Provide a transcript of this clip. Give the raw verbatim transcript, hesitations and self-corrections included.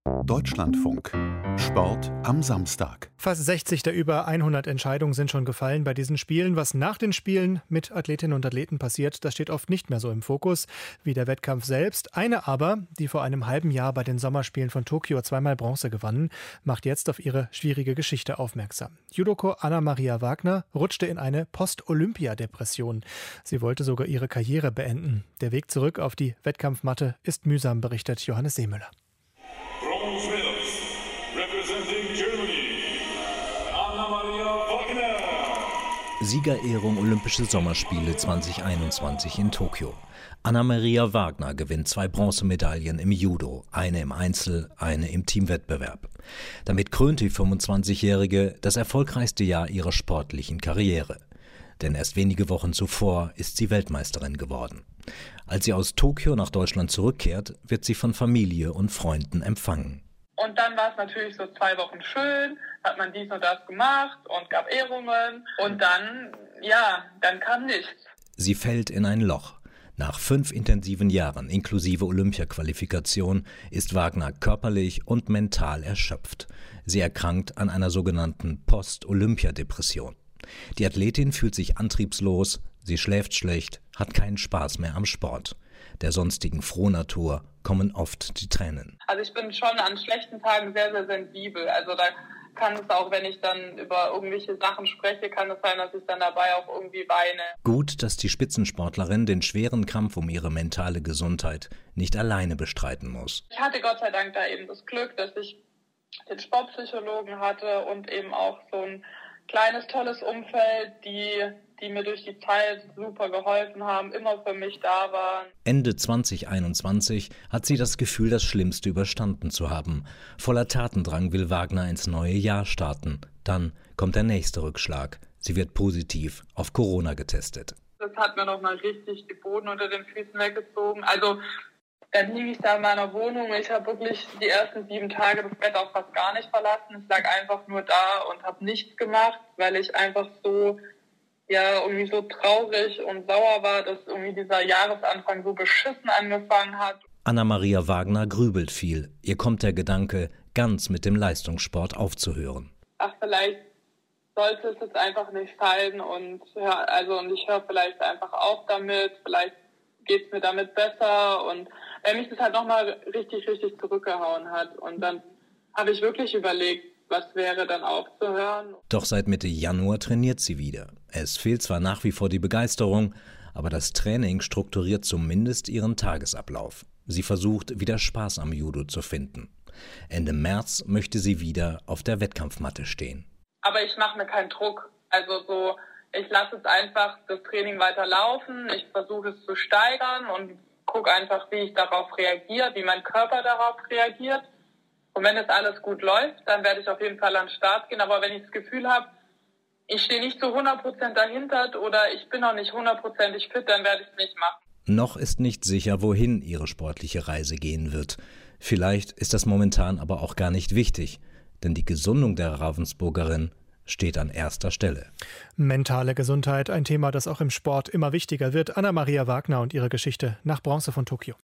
Deutschlandfunk. Sport am Samstag. Fast sechzig der über hundert Entscheidungen sind schon gefallen bei diesen Spielen. Was nach den Spielen mit Athletinnen und Athleten passiert, das steht oft nicht mehr so im Fokus wie der Wettkampf selbst. Eine aber, die vor einem halben Jahr bei den Sommerspielen von Tokio zweimal Bronze gewann, macht jetzt auf ihre schwierige Geschichte aufmerksam. Judoko Anna-Maria Wagner rutschte in eine Post-Olympia-Depression. Sie wollte sogar ihre Karriere beenden. Der Weg zurück auf die Wettkampfmatte ist mühsam, berichtet Johannes Seemüller. Siegerehrung Olympische Sommerspiele zwanzig einundzwanzig in Tokio. Anna-Maria Wagner gewinnt zwei Bronzemedaillen im Judo, eine im Einzel, eine im Teamwettbewerb. Damit krönt die fünfundzwanzigjährige das erfolgreichste Jahr ihrer sportlichen Karriere. Denn erst wenige Wochen zuvor ist sie Weltmeisterin geworden. Als sie aus Tokio nach Deutschland zurückkehrt, wird sie von Familie und Freunden empfangen. Und dann war es natürlich so zwei Wochen schön, hat man dies und das gemacht und gab Ehrungen. Und dann, ja, dann kam nichts. Sie fällt in ein Loch. Nach fünf intensiven Jahren inklusive Olympia-Qualifikation ist Wagner körperlich und mental erschöpft. Sie erkrankt an einer sogenannten Post-Olympia-Depression. Die Athletin fühlt sich antriebslos, sie schläft schlecht, hat keinen Spaß mehr am Sport. Der sonstigen Frohnatur kommen oft die Tränen. Also ich bin schon an schlechten Tagen sehr, sehr sensibel. Also da kann es auch, wenn ich dann über irgendwelche Sachen spreche, kann es sein, dass ich dann dabei auch irgendwie weine. Gut, dass die Spitzensportlerin den schweren Kampf um ihre mentale Gesundheit nicht alleine bestreiten muss. Ich hatte Gott sei Dank da eben das Glück, dass ich den Sportpsychologen hatte und eben auch so ein kleines, tolles Umfeld, die, die mir durch die Zeit super geholfen haben, immer für mich da waren. Ende zwanzig einundzwanzig hat sie das Gefühl, das Schlimmste überstanden zu haben. Voller Tatendrang will Wagner ins neue Jahr starten. Dann kommt der nächste Rückschlag. Sie wird positiv auf Corona getestet. Das hat mir nochmal richtig den Boden unter den Füßen weggezogen. Also dann liege ich da in meiner Wohnung. Ich habe wirklich die ersten sieben Tage das Bett auch fast gar nicht verlassen. Ich lag einfach nur da und habe nichts gemacht, weil ich einfach so, ja, irgendwie so traurig und sauer war, dass irgendwie dieser Jahresanfang so beschissen angefangen hat. Anna-Maria Wagner grübelt viel. Ihr kommt der Gedanke, ganz mit dem Leistungssport aufzuhören. Ach, vielleicht sollte es jetzt einfach nicht sein und ja, also und ich höre vielleicht einfach auf damit. Vielleicht geht es mir damit besser und weil mich das halt nochmal richtig, richtig zurückgehauen hat. Und dann habe ich wirklich überlegt, was wäre dann aufzuhören. Doch seit Mitte Januar trainiert sie wieder. Es fehlt zwar nach wie vor die Begeisterung, aber das Training strukturiert zumindest ihren Tagesablauf. Sie versucht, wieder Spaß am Judo zu finden. Ende März möchte sie wieder auf der Wettkampfmatte stehen. Aber ich mache mir keinen Druck. Also so, ich lasse es einfach das Training weiter laufen. Ich versuche es zu steigern und gucke einfach, wie ich darauf reagiere, wie mein Körper darauf reagiert. Und wenn es alles gut läuft, dann werde ich auf jeden Fall an den Start gehen. Aber wenn ich das Gefühl habe, ich stehe nicht zu hundert Prozent dahinter oder ich bin noch nicht hundertprozentig fit, dann werde ich es nicht machen. Noch ist nicht sicher, wohin ihre sportliche Reise gehen wird. Vielleicht ist das momentan aber auch gar nicht wichtig, denn die Gesundung der Ravensburgerin steht an erster Stelle. Mentale Gesundheit, ein Thema, das auch im Sport immer wichtiger wird. Anna-Maria Wagner und ihre Geschichte nach Bronze von Tokio.